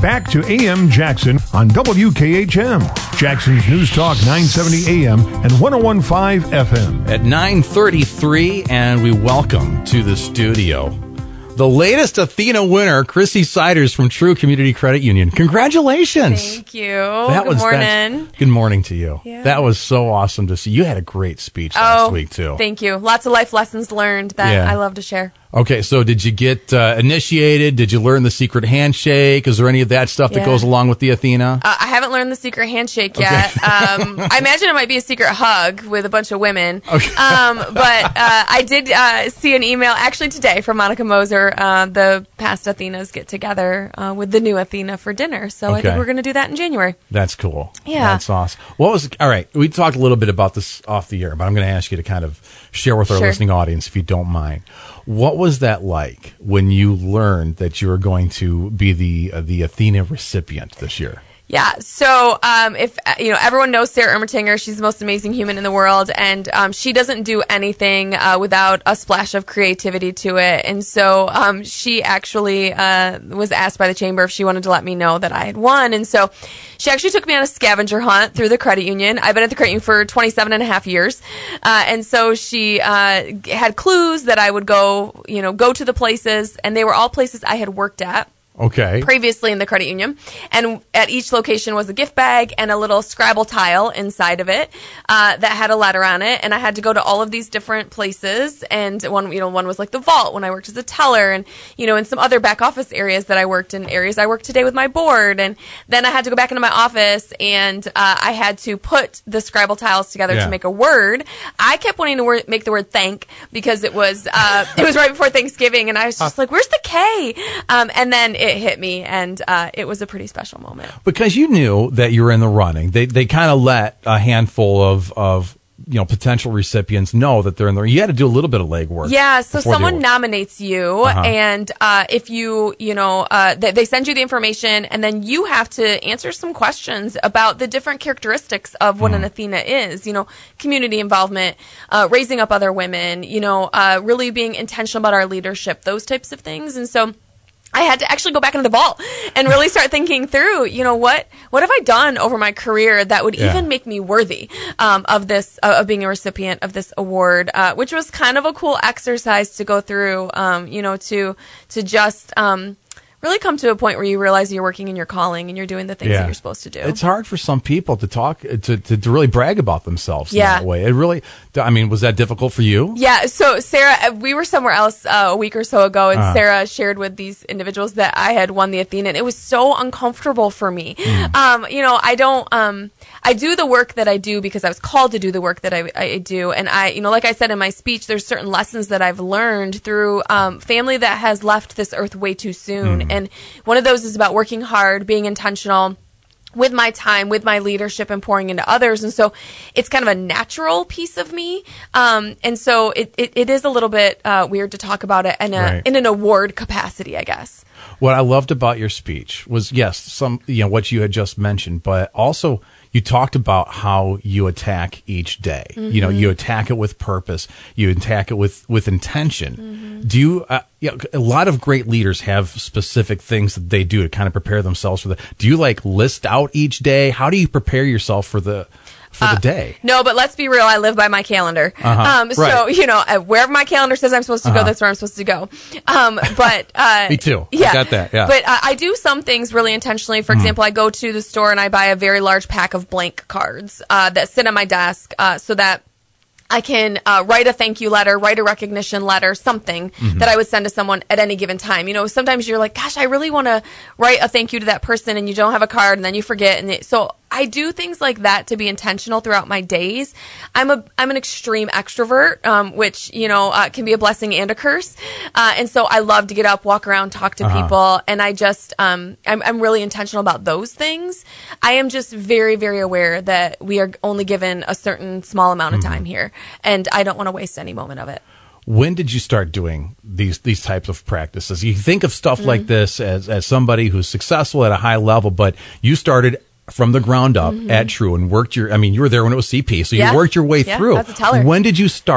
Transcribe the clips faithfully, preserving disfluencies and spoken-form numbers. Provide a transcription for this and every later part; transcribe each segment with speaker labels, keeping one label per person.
Speaker 1: back to A M Jackson on W K H M, Jackson's News Talk nine seventy A M and one oh one point five F M.
Speaker 2: At nine thirty-three, and we welcome to the studio the latest Athena winner, Chrissy Siders from True Community Credit Union. Congratulations.
Speaker 3: Thank you.
Speaker 2: That
Speaker 3: good
Speaker 2: was,
Speaker 3: morning.
Speaker 2: Good morning to you.
Speaker 3: Yeah.
Speaker 2: That was so awesome to see. You had a great speech
Speaker 3: oh,
Speaker 2: last week, too.
Speaker 3: Thank you. Lots of life lessons learned that
Speaker 2: Yeah.
Speaker 3: I love to share.
Speaker 2: Okay, so did you get uh, initiated? Did you learn the secret handshake? Is there any of that stuff
Speaker 3: Yeah.
Speaker 2: that goes along with the Athena?
Speaker 3: Uh, I haven't learned the secret handshake yet. Okay. um, I imagine it might be a secret hug with a bunch of women.
Speaker 2: Okay.
Speaker 3: Um, but uh, I did uh, see an email actually today from Monica Moser. Uh, the past Athenas get together uh, with the new Athena for dinner. So
Speaker 2: Okay.
Speaker 3: I think we're going to do that in January.
Speaker 2: That's cool.
Speaker 3: Yeah.
Speaker 2: That's awesome. What was, all right, we talked a little bit about this off the air, but I'm going to ask you to kind of share with our
Speaker 3: Sure.
Speaker 2: listening audience, if you don't mind. What was that like when you learned that you were going to be the uh, the Athena recipient this year?
Speaker 3: Yeah. So, um, if, you know, everyone knows Sarah Ermatinger, she's the most amazing human in the world. And, um, she doesn't do anything, uh, without a splash of creativity to it. And so, um, she actually, uh, was asked by the chamber if she wanted to let me know that I had won. And so she actually took me on a scavenger hunt through the credit union. I've been at the credit union for twenty-seven and a half years. Uh, and so she, uh, had clues that I would go, you know, go to the places, and they were all places I had worked at.
Speaker 2: Okay.
Speaker 3: Previously in the credit union. And at each location was a gift bag and a little Scrabble tile inside of it uh, that had a letter on it. And I had to go to all of these different places. And one, you know, one was like the vault when I worked as a teller, and, you know, in some other back office areas that I worked in, areas I work today with my board. And then I had to go back into my office, and uh, I had to put the Scrabble tiles together
Speaker 2: Yeah.
Speaker 3: to make a word. I kept wanting to word, make the word thank because it was uh, it was right before Thanksgiving, and I was just like, "Where's the K?" Um, and then it hit me, and uh, it was a pretty special moment.
Speaker 2: Because you knew that you were in the running. They they kind of let a handful of, of you know potential recipients know that they're in there. You had to do a little bit of legwork.
Speaker 3: Yeah, so
Speaker 2: before they
Speaker 3: someone
Speaker 2: were-
Speaker 3: nominates you,
Speaker 2: Uh-huh.
Speaker 3: and uh, if you, you know, uh, they, they send you the information, and then you have to answer some questions about the different characteristics of what
Speaker 2: Mm.
Speaker 3: an Athena is. You know, community involvement, uh, raising up other women, you know, uh, really being intentional about our leadership, those types of things. And so I had to actually go back into the vault and really start thinking through, you know, what what have I done over my career that would
Speaker 2: Yeah.
Speaker 3: even make me worthy um, of this, uh, of being a recipient of this award, uh, which was kind of a cool exercise to go through, um, you know, to to just um, really come to a point where you realize you're working in your calling and you're doing the things
Speaker 2: Yeah.
Speaker 3: that you're supposed to do.
Speaker 2: It's hard for some people to talk to to, to really brag about themselves
Speaker 3: Yeah.
Speaker 2: in that way. It really, I mean, was that difficult for you?
Speaker 3: Yeah, so Sarah, uh, we were somewhere else uh, a week or so ago, and
Speaker 2: Uh-huh.
Speaker 3: Sarah shared with these individuals that I had won the Athena, and it was so uncomfortable for me.
Speaker 2: Mm.
Speaker 3: Um, you know, I don't, um, I do the work that I do because I was called to do the work that I, I do, and I, you know, like I said in my speech, there's certain lessons that I've learned through um, family that has left this earth way too soon,
Speaker 2: Mm.
Speaker 3: and one of those is about working hard, being intentional with my time, with my leadership, and pouring into others. And so it's kind of a natural piece of me. Um, and so it, it, it is a little bit uh, weird to talk about it in, a,
Speaker 2: Right.
Speaker 3: in an award capacity, I guess.
Speaker 2: What I loved about your speech was, yes, some, you know, what you had just mentioned, but also you talked about how you attack each day. You know, you attack it with purpose. You attack it with, with intention. Do you, uh, you know, a lot of great leaders have specific things that they do to kind of prepare themselves for the, do you like list out each day? How do you prepare yourself for the, for the day?
Speaker 3: No, but let's be real. I live by my calendar.
Speaker 2: Uh-huh.
Speaker 3: Um, so,
Speaker 2: Right.
Speaker 3: you know, uh, wherever my calendar says I'm supposed to
Speaker 2: Uh-huh.
Speaker 3: go, that's where I'm supposed to go. Um, but, uh,
Speaker 2: Me too. I
Speaker 3: Yeah.
Speaker 2: got that, yeah.
Speaker 3: But uh, I do some things really intentionally. For example, I go to the store and I buy a very large pack of blank cards, uh, that sit on my desk, uh, so that I can uh, write a thank you letter, write a recognition letter, something
Speaker 2: Mm-hmm.
Speaker 3: that I would send to someone at any given time. You know, sometimes you're like, gosh, I really want to write a thank you to that person, and you don't have a card, and then you forget. And it, so I do things like that to be intentional throughout my days. I'm a I'm an extreme extrovert, um, which, you know, uh, can be a blessing and a curse. Uh, and so I love to get up, walk around, talk to
Speaker 2: Uh-huh.
Speaker 3: people, and I just um, I'm I'm really intentional about those things. I am just very very aware that we are only given a certain small amount of
Speaker 2: Mm-hmm.
Speaker 3: time here, and I don't want to waste any moment of it.
Speaker 2: When did you start doing these these types of practices? You think of stuff like this as as somebody who's successful at a high level, but you started from the ground up at True and worked your, I mean, you were there when it was C P, so
Speaker 3: Yeah.
Speaker 2: you worked your way
Speaker 3: Yeah,
Speaker 2: through.
Speaker 3: as a teller.
Speaker 2: When did you start?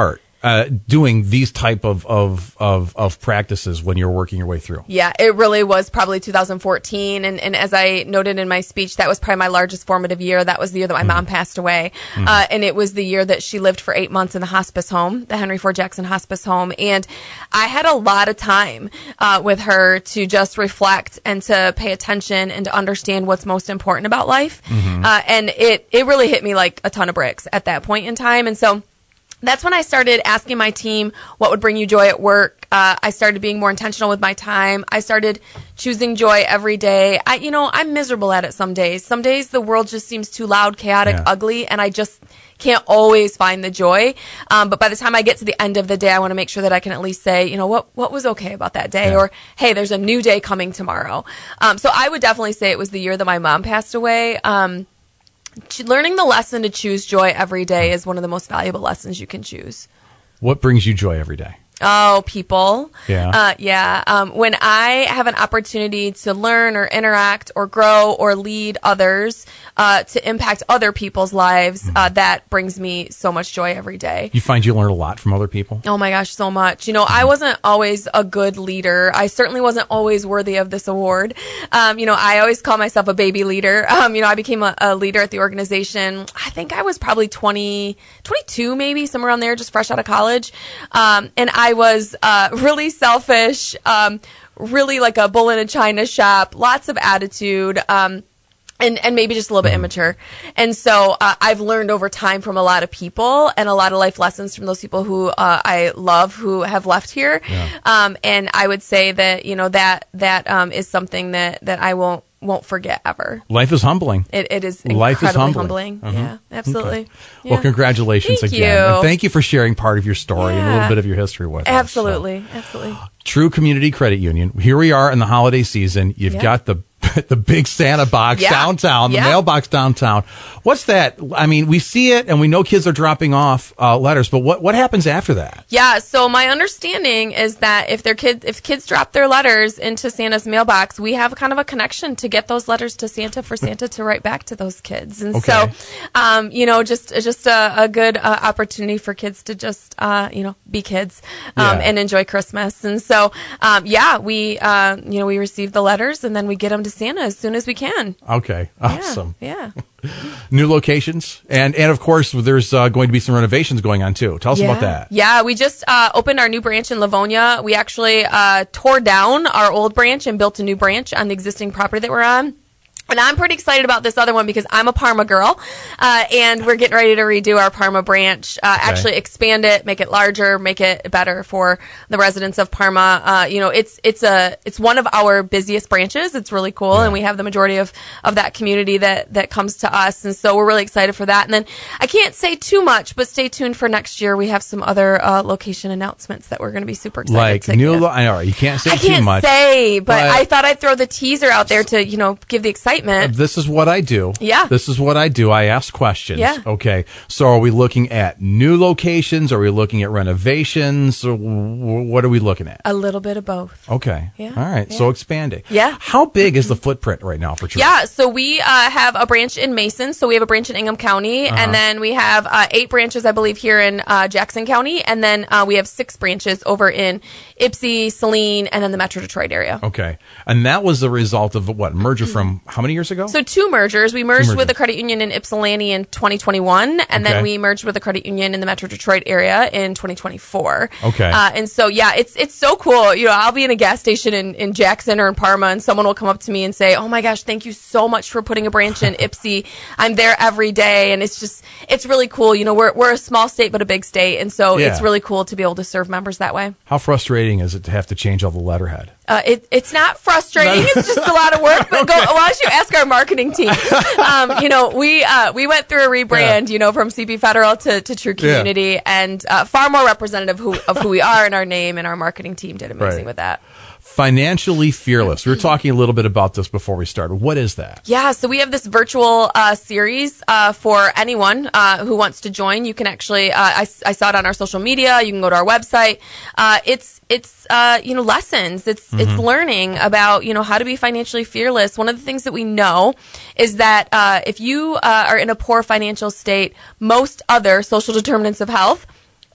Speaker 2: uh, doing these type of, of, of, of practices when you're working your way through?
Speaker 3: Yeah, it really was probably two thousand fourteen. And, and as I noted in my speech, that was probably my largest formative year. That was the year that my mm. mom passed away. Mm. Uh, and it was the year that she lived for eight months in the hospice home, the Henry Ford Jackson Hospice Home. And I had a lot of time uh, with her to just reflect and to pay attention and to understand what's most important about life. Mm-hmm. Uh, and it, it really hit me like a ton of bricks at that point in time. And so that's when I started asking my team what would bring you joy at work. Uh, I started being more intentional with my time. I started choosing joy every day. I, you know, I'm miserable at it some days. Some days the world just seems too loud, chaotic,
Speaker 2: yeah.
Speaker 3: ugly, and I just can't always find the joy. Um, but by the time I get to the end of the day, I want to make sure that I can at least say, you know, what, what was okay about that day?
Speaker 2: Yeah.
Speaker 3: Or, hey, there's a new day coming tomorrow. Um, so I would definitely say it was the year that my mom passed away. Um, Learning the lesson to choose joy every day is one of the most valuable lessons you can choose.
Speaker 2: What brings you joy every day?
Speaker 3: Oh, people.
Speaker 2: Yeah.
Speaker 3: Uh, yeah. Um, when I have an opportunity to learn or interact or grow or lead others, uh, to impact other people's lives, mm-hmm. uh, that brings me so much joy every day.
Speaker 2: You find you learn a lot from other people?
Speaker 3: Oh my gosh, so much. You know, mm-hmm. I wasn't always a good leader. I certainly wasn't always worthy of this award. Um, you know, I always call myself a baby leader. Um, you know, I became a, a leader at the organization. I think I was probably twenty, twenty-two maybe, somewhere around there, just fresh out of college. Um, and I I was uh, really selfish, um, really like a bull in a china shop, lots of attitude, um, and, and maybe just a little bit immature. And so uh, I've learned over time from a lot of people and a lot of life lessons from those people who uh, I love who have left here. Yeah. Um, and I would say that, you know, that that um, is something that, that I won't won't forget ever.
Speaker 2: Life is humbling.
Speaker 3: It, it is
Speaker 2: Life
Speaker 3: incredibly
Speaker 2: is humbling.
Speaker 3: humbling.
Speaker 2: Mm-hmm.
Speaker 3: Yeah, absolutely.
Speaker 2: Okay.
Speaker 3: Yeah.
Speaker 2: Well, congratulations
Speaker 3: Thank
Speaker 2: again.
Speaker 3: you.
Speaker 2: And thank you for sharing part of your story
Speaker 3: yeah.
Speaker 2: and a little bit of your history with
Speaker 3: absolutely.
Speaker 2: us.
Speaker 3: So. Absolutely. Absolutely.
Speaker 2: True Community Credit Union. Here we are in the holiday season. You've
Speaker 3: yeah.
Speaker 2: got the the big Santa box
Speaker 3: yeah.
Speaker 2: downtown, the
Speaker 3: yeah.
Speaker 2: mailbox downtown. What's that? I mean, we see it and we know kids are dropping off uh, letters, but what, what happens after that?
Speaker 3: Yeah, so my understanding is that if their kids if kids drop their letters into Santa's mailbox, we have kind of a connection to get those letters to Santa for Santa to write back to those kids. And
Speaker 2: okay.
Speaker 3: so, um, you know, just just a, a good uh, opportunity for kids to just, uh, you know, be kids um,
Speaker 2: yeah.
Speaker 3: and enjoy Christmas. And so, um, yeah, we, uh, you know, we receive the letters and then we get them to Santa as soon as we can.
Speaker 2: Okay, awesome.
Speaker 3: Yeah. yeah.
Speaker 2: New locations, and and of course there's uh, going to be some renovations going on too. Tell us
Speaker 3: yeah.
Speaker 2: about that.
Speaker 3: Yeah, we just uh, opened our new branch in Livonia. We actually uh, tore down our old branch and built a new branch on the existing property that we're on. And I'm pretty excited about this other one because I'm a Parma girl, uh, and we're getting ready to redo our Parma branch, uh,
Speaker 2: okay.
Speaker 3: actually expand it, make it larger, make it better for the residents of Parma. Uh, you know, it's, it's a, it's one of our busiest branches. It's really cool.
Speaker 2: Yeah.
Speaker 3: And we have the majority of, of that community that, that comes to us. And so we're really excited for that. And then I can't say too much, but stay tuned for next year. We have some other, uh, location announcements that we're going to be super excited
Speaker 2: like
Speaker 3: to
Speaker 2: new,
Speaker 3: give.
Speaker 2: Lo- I know you can't say
Speaker 3: I
Speaker 2: too
Speaker 3: can't
Speaker 2: much.
Speaker 3: say, but,
Speaker 2: but
Speaker 3: I thought I'd throw the teaser out there to, you know, give the excitement.
Speaker 2: This is what I do.
Speaker 3: Yeah.
Speaker 2: This is what I do. I ask questions.
Speaker 3: Yeah.
Speaker 2: Okay. So are we looking at new locations? Are we looking at renovations? Or w- what are we looking at?
Speaker 3: A little bit of both.
Speaker 2: Okay.
Speaker 3: Yeah.
Speaker 2: All right.
Speaker 3: Yeah.
Speaker 2: So expanding.
Speaker 3: Yeah.
Speaker 2: How big is the footprint right now for True?
Speaker 3: Yeah. So we uh, have a branch in Mason. So we have a branch in Ingham County. Uh-huh. And then we have uh, eight branches, I believe, here in uh, Jackson County. And then uh, we have six branches over in Ypsi, Saline, and then the Metro Detroit area.
Speaker 2: Okay. And that was the result of what? Merger from how many years ago?
Speaker 3: So two mergers. We merged
Speaker 2: mergers.
Speaker 3: with the credit union in Ypsilanti in twenty twenty-one, and
Speaker 2: Okay.
Speaker 3: then we merged with the credit union in the Metro Detroit area in twenty twenty-four.
Speaker 2: Okay.
Speaker 3: Uh, and so, yeah, it's it's so cool. You know, I'll be in a gas station in, in Jackson or in Parma, and someone will come up to me and say, "Oh my gosh, thank you so much for putting a branch in Ypsi. I'm there every day," and it's just it's really cool. You know, we're we're a small state but a big state, and so
Speaker 2: Yeah.
Speaker 3: it's really cool to be able to serve members that way.
Speaker 2: How frustrating is it to have to change all the letterhead?
Speaker 3: Uh, it, it's not frustrating. It's just a lot of work. But go, why don't you ask our marketing team? Um, you know, we uh, we went through a rebrand,
Speaker 2: Yeah.
Speaker 3: you know, from C P Federal to, to True Community, yeah. and uh, far more representative who, of who we are and our name. And our marketing team did amazing
Speaker 2: Right.
Speaker 3: with that.
Speaker 2: Financially Fearless. We were talking a little bit about this before we started. What is that?
Speaker 3: Yeah, so we have this virtual uh, series uh, for anyone uh, who wants to join. You can actually, uh, I, I saw it on our social media. You can go to our website. Uh, it's it's uh, you know lessons. It's mm-hmm. it's learning about you know how to be financially fearless. One of the things that we know is that uh, if you uh, are in a poor financial state, most other social determinants of health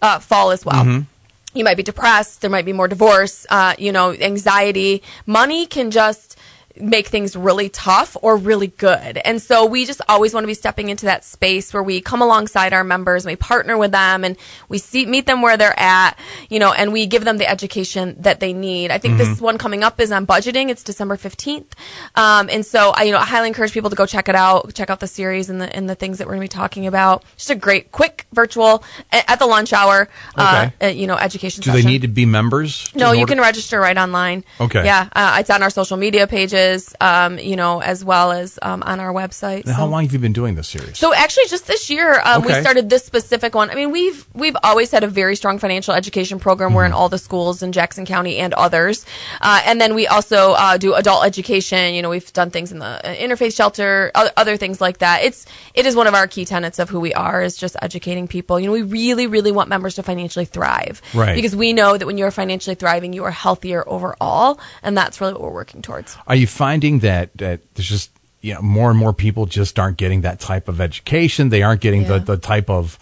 Speaker 3: uh, fall as well. Mm-hmm. You might be depressed. There might be more divorce, uh, you know, anxiety. Money can just make things really tough or really good. And so we just always want to be stepping into that space where we come alongside our members and we partner with them and we see, meet them where they're at, you know, and we give them the education that they need. I think mm-hmm. this one coming up is on budgeting. It's December fifteenth. Um, and so I, you know, I highly encourage people to go check it out, check out the series and the, and the things that we're going to be talking about. Just a great, quick virtual at the lunch hour, okay. uh, you know, education
Speaker 2: Do
Speaker 3: session.
Speaker 2: they need to be members?
Speaker 3: No, you can register right online.
Speaker 2: Okay.
Speaker 3: Yeah. Uh, it's on our social media pages. Um, you know, as well as um, on our website.
Speaker 2: So. How long have you been doing this series?
Speaker 3: So actually, just this year, um,
Speaker 2: okay.
Speaker 3: we started this specific one. I mean, we've we've always had a very strong financial education program. Mm-hmm. We're in all the schools in Jackson County and others, uh, and then we also uh, do adult education. You know, we've done things in the uh, interfaith shelter, other, other things like that. It's it is one of our key tenets of who we are, is just educating people. You know, we really, really want members to financially thrive,
Speaker 2: right?
Speaker 3: Because we know that when you are financially thriving, you are healthier overall, and that's really what we're working towards.
Speaker 2: Are you finding that that there's just, you know, more and more people just aren't getting that type of education? They aren't getting yeah. the, the type of,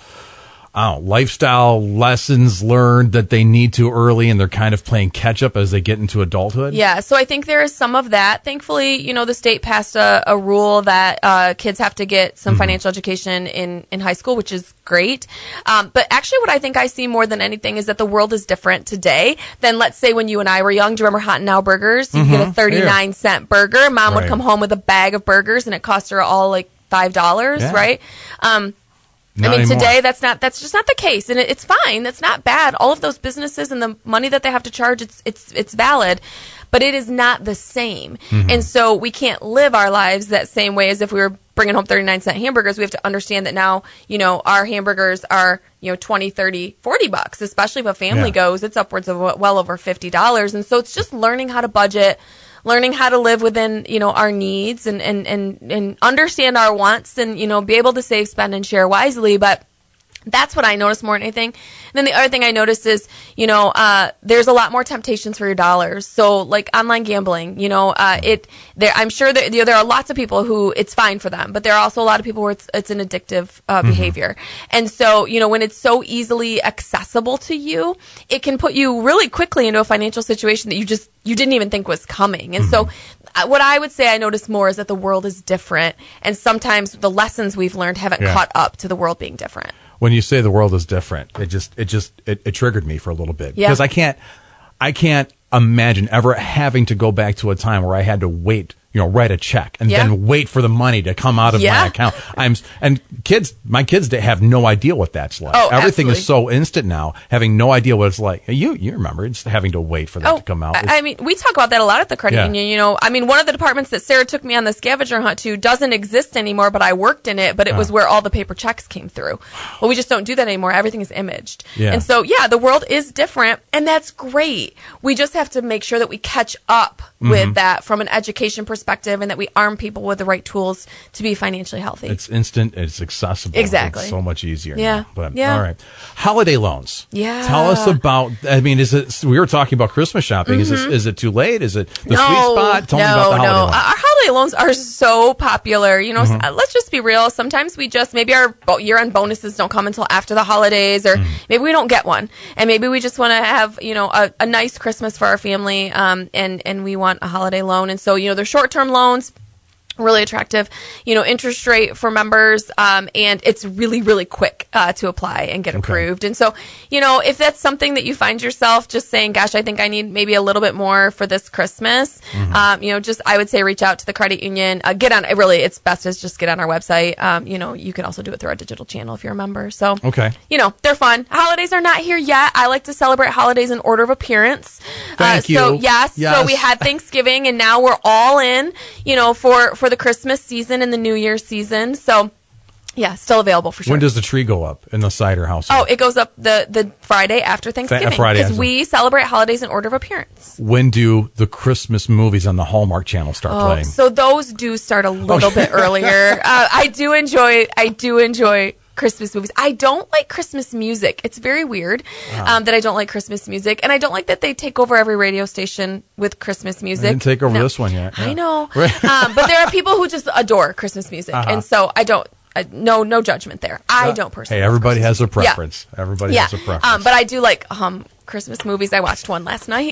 Speaker 2: I don't know, lifestyle lessons learned that they need to early, and they're kind of playing catch up as they get into adulthood?
Speaker 3: Yeah, so I think there is some of that. Thankfully, you know, the state passed a, a rule that uh, kids have to get some mm-hmm. financial education in, in high school, which is great. Um, but actually what I think I see more than anything is that the world is different today than, let's say, when you and I were young. Do you remember Hot and Now burgers? You mm-hmm. get a thirty-nine cent burger. Mom right. would come home with a bag of burgers, and it cost her all like five dollars, yeah. right? Um
Speaker 2: Not
Speaker 3: I mean,
Speaker 2: anymore.
Speaker 3: today that's not that's just not the case, and it, it's fine. That's not bad. All of those businesses and the money that they have to charge, it's it's it's valid, but it is not the same. Mm-hmm. And so we can't live our lives that same way as if we were bringing home thirty-nine cent hamburgers. We have to understand that now, you know, our hamburgers are, you know, twenty, thirty, forty bucks, especially if a family yeah. goes, it's upwards of well over fifty dollars. And so it's just learning how to budget, learning how to live within, you know, our needs and, and, and, and understand our wants and, you know, be able to save, spend, and share wisely. But that's what I notice more than anything. And then the other thing I noticed is, you know, uh, there's a lot more temptations for your dollars. So like online gambling, you know, uh, it, there, I'm sure that, you know, there are lots of people who it's fine for them, but there are also a lot of people where it's, it's an addictive uh, mm-hmm. behavior. And so, you know, when it's so easily accessible to you, it can put you really quickly into a financial situation that you just, you didn't even think was coming. And mm-hmm. so uh, what I would say I notice more is that the world is different. And sometimes the lessons we've learned haven't yeah. caught up to the world being different.
Speaker 2: When you say the world is different, it just it just it, it triggered me for a little bit,
Speaker 3: yeah.
Speaker 2: because I can't I can't imagine ever having to go back to a time where I had to wait, you know, write a check and
Speaker 3: yeah.
Speaker 2: then wait for the money to come out of
Speaker 3: yeah.
Speaker 2: my account. I'm and kids, my kids they have no idea what that's like.
Speaker 3: Oh,
Speaker 2: Everything
Speaker 3: absolutely.
Speaker 2: is so instant now, having no idea what it's like. You you remember it's having to wait for that
Speaker 3: oh,
Speaker 2: to come out. It's,
Speaker 3: I mean, we talk about that a lot at the credit
Speaker 2: yeah.
Speaker 3: union. You know, I mean, one of the departments that Sarah took me on the scavenger hunt to doesn't exist anymore, but I worked in it. But it
Speaker 2: uh.
Speaker 3: was where all the paper checks came through. Well, we just don't do that anymore. Everything is imaged,
Speaker 2: yeah.
Speaker 3: and so yeah, the world is different, and that's great. We just have to make sure that we catch up mm-hmm. with that from an education perspective, and that we arm people with the right tools to be financially healthy.
Speaker 2: It's instant. It's accessible.
Speaker 3: Exactly.
Speaker 2: It's so much easier.
Speaker 3: Yeah.
Speaker 2: Now. But
Speaker 3: yeah.
Speaker 2: all right. Holiday loans.
Speaker 3: Yeah.
Speaker 2: Tell us about. I mean, is it? We were talking about Christmas shopping.
Speaker 3: Mm-hmm.
Speaker 2: Is this, is it too late? Is it the
Speaker 3: no,
Speaker 2: sweet spot? Tell
Speaker 3: no,
Speaker 2: me about the holiday
Speaker 3: no.
Speaker 2: loans.
Speaker 3: Our holiday loans are so popular. You know,
Speaker 2: Mm-hmm.
Speaker 3: uh, let's just be real. Sometimes we just maybe our bo- year-end bonuses don't come until after the holidays, or
Speaker 2: Mm-hmm.
Speaker 3: maybe we don't get one, and maybe we just want to have, you know, a, a nice Christmas for our family, um, and and we want a holiday loan. And so, you know, they're short-term loans. Really attractive, you know, interest rate for members, um, and it's really, really quick uh, to apply and get
Speaker 2: Okay.
Speaker 3: approved. And so, you know, if that's something that you find yourself just saying, "Gosh, I think I need maybe a little bit more for this Christmas,"
Speaker 2: Mm-hmm.
Speaker 3: um, you know, just I would say reach out to the credit union. Uh, get on. Really, it's best is just get on our website. Um, you know, you can also do it through our digital channel if you're a member. So,
Speaker 2: Okay.
Speaker 3: you know, they're fun. Holidays are not here yet. I like to celebrate holidays in order of appearance.
Speaker 2: Thank
Speaker 3: uh, So
Speaker 2: you.
Speaker 3: yes,
Speaker 2: Yes.
Speaker 3: so we had Thanksgiving, and now we're all in. You know, for for the Christmas season and the New Year's season. So, yeah, still available for sure.
Speaker 2: When does the tree go up in the cider house?
Speaker 3: Oh, it goes up the, the Friday after Thanksgiving.
Speaker 2: Friday
Speaker 3: Because
Speaker 2: after.
Speaker 3: we celebrate holidays in order of appearance.
Speaker 2: When do the Christmas movies on the Hallmark Channel start
Speaker 3: Oh,
Speaker 2: playing?
Speaker 3: so those do start a little
Speaker 2: Oh.
Speaker 3: bit earlier. Uh, I do enjoy, I do enjoy Christmas movies. I don't like Christmas music. It's very weird um, that I don't like Christmas music. And I don't like that they take over every radio station with Christmas music.
Speaker 2: They didn't take over
Speaker 3: No.
Speaker 2: this one yet.
Speaker 3: I
Speaker 2: Yeah.
Speaker 3: know.
Speaker 2: Right.
Speaker 3: um, but there are people who just adore Christmas music.
Speaker 2: Uh-huh.
Speaker 3: And so I don't, I, no no judgment there. I don't personally.
Speaker 2: Hey, everybody has a
Speaker 3: Christmas.
Speaker 2: preference. Yeah. Everybody
Speaker 3: yeah.
Speaker 2: has a preference.
Speaker 3: Um, but I do like um, Christmas movies. I watched one last night.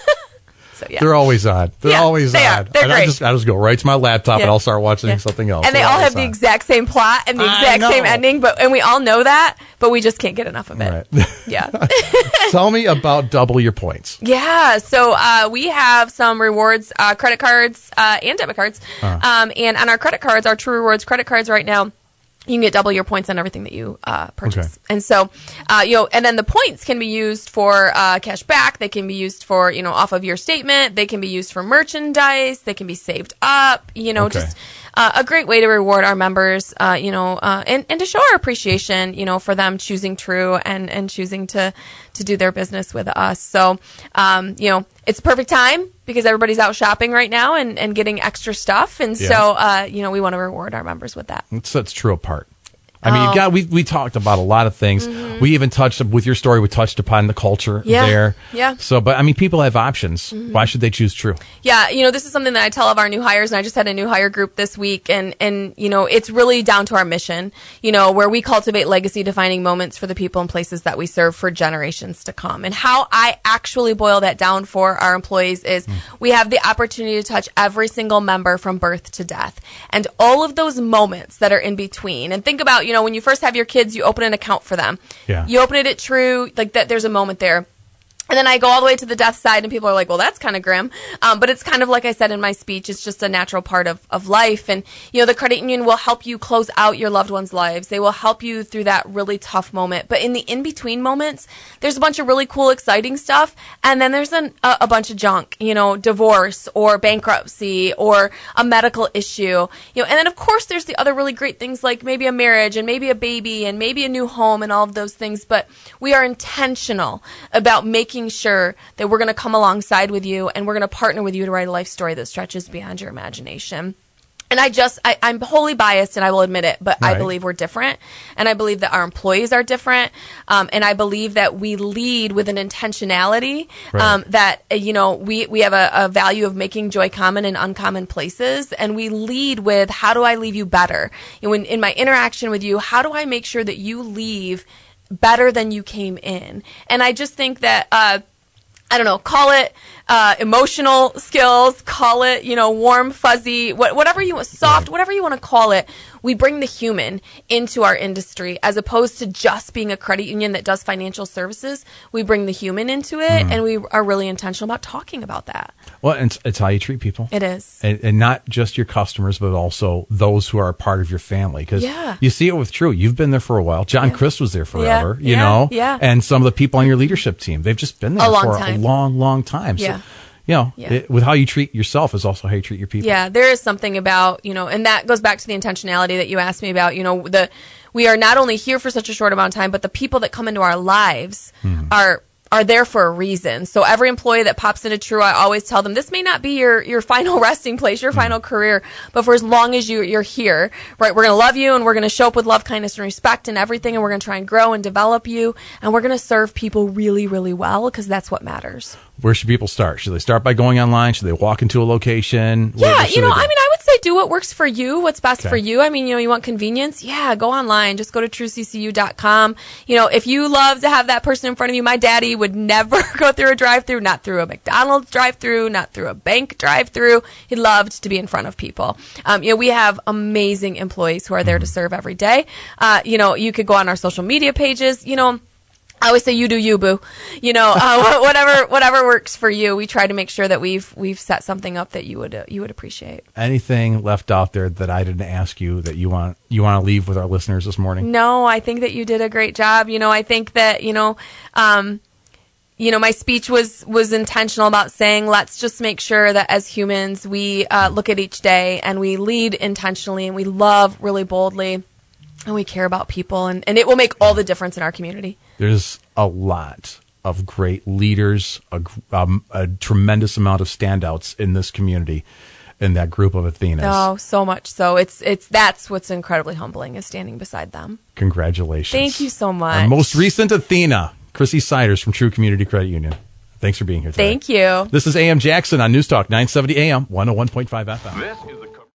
Speaker 3: So, yeah.
Speaker 2: They're always on. They're
Speaker 3: yeah,
Speaker 2: always
Speaker 3: they
Speaker 2: on.
Speaker 3: Are. They're
Speaker 2: and
Speaker 3: great.
Speaker 2: I just I just go right to my laptop
Speaker 3: yeah.
Speaker 2: and I'll start watching
Speaker 3: yeah.
Speaker 2: something else.
Speaker 3: And
Speaker 2: They're
Speaker 3: they all have
Speaker 2: on.
Speaker 3: the exact same plot and the exact same ending, but and we all know that, but we just can't get enough of it.
Speaker 2: Right.
Speaker 3: Yeah.
Speaker 2: Tell me about Double Your Points.
Speaker 3: Yeah. So uh, we have some rewards, uh, credit cards, uh, and debit cards. Uh. Um, and on our credit cards, our True Rewards credit cards right now, you can get double your points on everything that you uh, purchase. Okay. And so, uh, you know, and then the points can be used for uh, cash back. They can be used for, you know, off of your statement. They can be used for merchandise. They can be saved up, you know, okay. just uh, a great way to reward our members, uh, you know, uh, and, and to show our appreciation, you know, for them choosing True and, and choosing to, to do their business with us. So, um, you know, it's the perfect time because everybody's out shopping right now and, and getting extra stuff. And yeah. so, uh, you know, we want to reward our members with that.
Speaker 2: That sets True apart. I mean, oh. God, we we talked about a lot of things. Mm-hmm. We even touched, with your story, we touched upon the culture
Speaker 3: yeah.
Speaker 2: there.
Speaker 3: Yeah.
Speaker 2: So, but I mean, people have options. Mm-hmm. Why should they choose True?
Speaker 3: Yeah. You know, this is something that I tell of our new hires, and I just had a new hire group this week. And, and you know, it's really down to our mission, you know, where we cultivate legacy defining moments for the people and places that we serve for generations to come. And how I actually boil that down for our employees is mm. we have the opportunity to touch every single member from birth to death. And all of those moments that are in between. And think about, you know, when you first have your kids, you open an account for them.
Speaker 2: Yeah.
Speaker 3: You open it at True, like that. There's a moment there. And then I go all the way to the death side, and people are like, well, that's kind of grim. Um, but it's kind of like I said in my speech, it's just a natural part of, of life. And, you know, the credit union will help you close out your loved ones' lives. They will help you through that really tough moment. But in the in-between moments, there's a bunch of really cool, exciting stuff. And then there's an, a, a bunch of junk, you know, divorce or bankruptcy or a medical issue. You know, and then, of course, there's the other really great things like maybe a marriage and maybe a baby and maybe a new home and all of those things. But we are intentional about making sure that we're going to come alongside with you and we're going to partner with you to write a life story that stretches beyond your imagination. And I just, I, I'm wholly biased, and I will admit it, but right. I believe we're different, and I believe that our employees are different, um, and I believe that we lead with an intentionality, right. um, that, you know, we, we have a, a value of making joy common in uncommon places, and we lead with, how do I leave you better? You know, in, in my interaction with you, how do I make sure that you leave better than you came in? And I just think that, uh, I don't know, call it uh, emotional skills, call it, you know, warm, fuzzy, what, whatever you want, soft, whatever you want to call it. We bring the human into our industry as opposed to just being a credit union that does financial services. We bring the human into it, mm. and we are really intentional about talking about that.
Speaker 2: Well, it's, it's how you treat people.
Speaker 3: It is.
Speaker 2: And, and not just your customers, but also those who are a part of your family. Because
Speaker 3: yeah.
Speaker 2: you see it with True. You've been there for a while. John yeah. Christ was there forever,
Speaker 3: yeah.
Speaker 2: you
Speaker 3: yeah.
Speaker 2: know?
Speaker 3: Yeah.
Speaker 2: And some of the people on your leadership team, they've just been there
Speaker 3: a long
Speaker 2: for
Speaker 3: time.
Speaker 2: a long, long time.
Speaker 3: Yeah.
Speaker 2: So, you know,
Speaker 3: yeah.
Speaker 2: it, with how you treat yourself is also how you treat your people.
Speaker 3: Yeah, there is something about, you know, and that goes back to the intentionality that you asked me about. You know, the we are not only here for such a short amount of time, but the people that come into our lives mm-hmm. are are there for a reason. So every employee that pops into True, I always tell them, this may not be your, your final resting place, your mm-hmm. final career, but for as long as you, you're here, right, we're going to love you, and we're going to show up with love, kindness, and respect and everything, and we're going to try and grow and develop you, and we're going to serve people really, really well, because that's what matters.
Speaker 2: Where should people start? Should they start by going online? Should they walk into a location?
Speaker 3: Yeah,
Speaker 2: Where,
Speaker 3: you know, I mean, I would say do what works for you, what's best
Speaker 2: okay.
Speaker 3: for you. I mean, you know, you want convenience? Yeah, go online. Just go to true c c u dot com. You know, if you love to have that person in front of you, my daddy would never go through a drive-through, not through a McDonald's drive-through, not through a bank drive-through. He loved to be in front of people. Um, you know, we have amazing employees who are there mm-hmm. to serve every day. Uh, you know, you could go on our social media pages, you know, I always say you do you, boo. You know, uh, whatever whatever works for you. We try to make sure that we've we've set something up that you would uh, you would appreciate.
Speaker 2: Anything left out there that I didn't ask you that you want you want to leave with our listeners this morning?
Speaker 3: No, I think that you did a great job. You know, I think that you know, um, you know, my speech was was intentional about saying let's just make sure that as humans we uh, look at each day and we lead intentionally and we love really boldly and we care about people, and, and it will make all the difference in our community.
Speaker 2: There's a lot of great leaders, a, um, a tremendous amount of standouts in this community, in that group of Athenas.
Speaker 3: Oh, so much so. It's it's that's what's incredibly humbling, is standing beside them.
Speaker 2: Congratulations.
Speaker 3: Thank you so much.
Speaker 2: Our most recent Athena, Chrissy Siders from True Community Credit Union. Thanks for being here today.
Speaker 3: Thank you.
Speaker 2: This is A M Jackson on News Talk nine seventy A M, one oh one point five F M.
Speaker 1: This is the